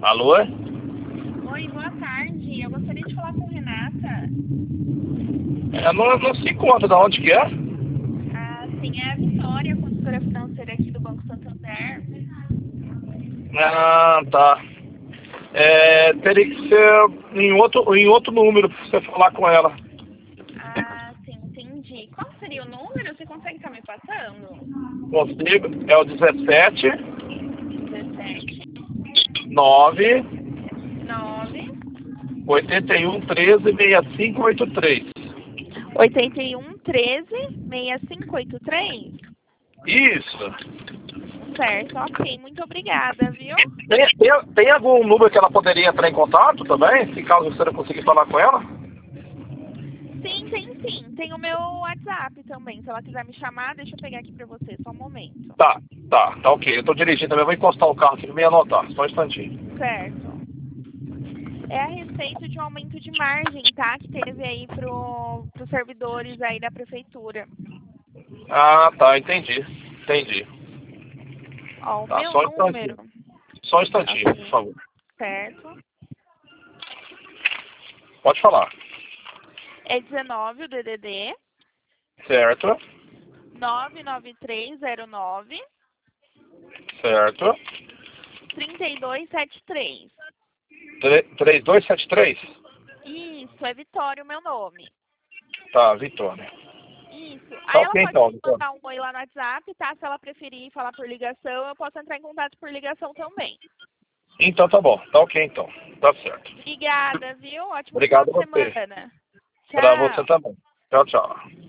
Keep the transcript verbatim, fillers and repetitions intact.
Alô? Oi, boa tarde. Eu gostaria de falar com Renata. É, não, não se encontra, da onde que é? Ah, sim, é a Vitória, consultora financeira aqui do Banco Santander. Ah, tá. É, teria que ser em outro, em outro número pra você falar com ela. Ah, sim, entendi. Qual seria o número? Você consegue estar me passando? Consigo, é o dezessete, dezessete, nove, nove, oitenta e um, treze, sessenta e cinco, oitenta e três. oitenta e um, treze, sessenta e cinco, oitenta e três? Isso. Certo, ok. Muito obrigada, viu? Tem, tem, tem algum número que ela poderia entrar em contato também, se caso você não conseguir falar com ela? Sim, tem sim. Tem o meu WhatsApp também. Se ela quiser me chamar, deixa eu pegar aqui pra você. Só um momento. Tá, tá, tá ok. Eu tô dirigindo também, vou encostar o carro aqui pra me anotar, só um instantinho. Certo. É a respeito de um aumento de margem, tá? Que teve aí pro, pros servidores aí da prefeitura. Ah, tá, entendi. Entendi. Ó, o Tá, meu só um número, instantinho. Só um instantinho, por ok, favor. certo, Pode falar. é dezenove o D D D, Certo, nove nove três zero nove, certo. três dois sete três. três dois sete três? Isso, é Vitória o meu nome. Tá, Vitória. Isso. Tá Aí ela ok pode então, me Vitória. mandar um oi lá no WhatsApp, tá? Se ela preferir falar por ligação, eu posso entrar em contato por ligação também. Então tá bom, tá ok então. Tá certo. Obrigada, viu? Ótimo final Obrigado de a você. semana. Pra você Tchau. também. Tchau, tchau.